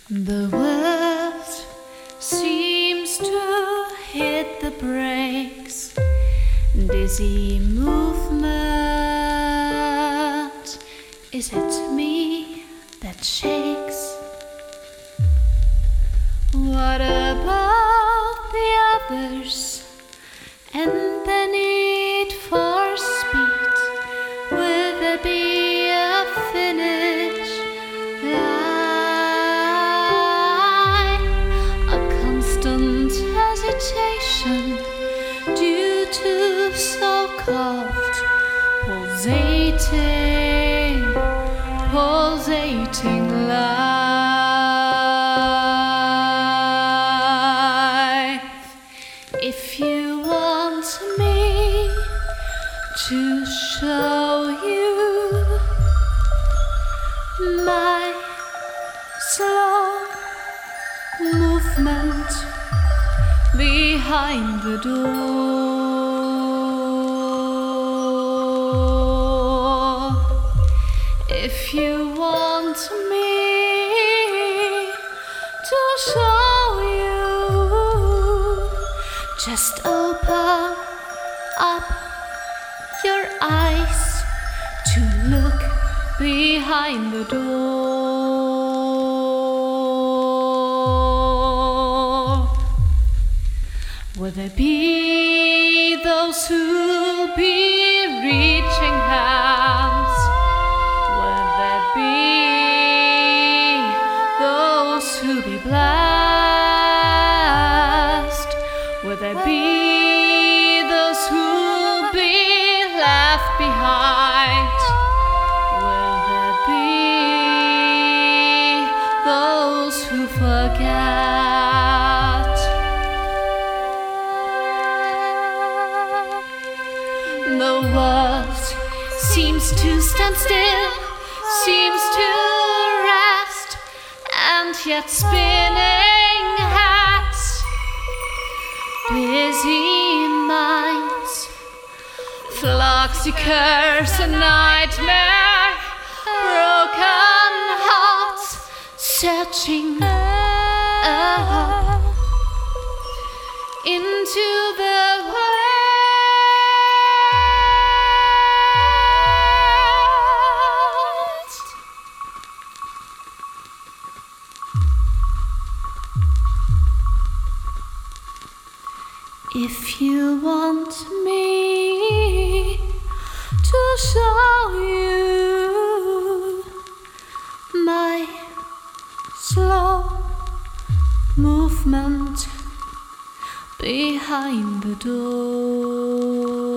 The world seems to hit the brakes. Dizzy movement. Is it me that shakes? What about the others and the need for speed? Will there be a finish line? A constant hesitation due to so-called pulsating life. If you want me to show you my slow movement behind the door, if you want me to show you, just open up your eyes to look behind the door. Will there be those who'll be reaching hands? Will there be those who'll be blessed? Will there be those who'll be left behind? Will there be those who forget? The world seems to stand still, seems to rest, and yet spinning hats, busy minds, flocks, curse, a nightmare, broken hearts, searching up into the world. If you want me to show you my slow movement behind the door.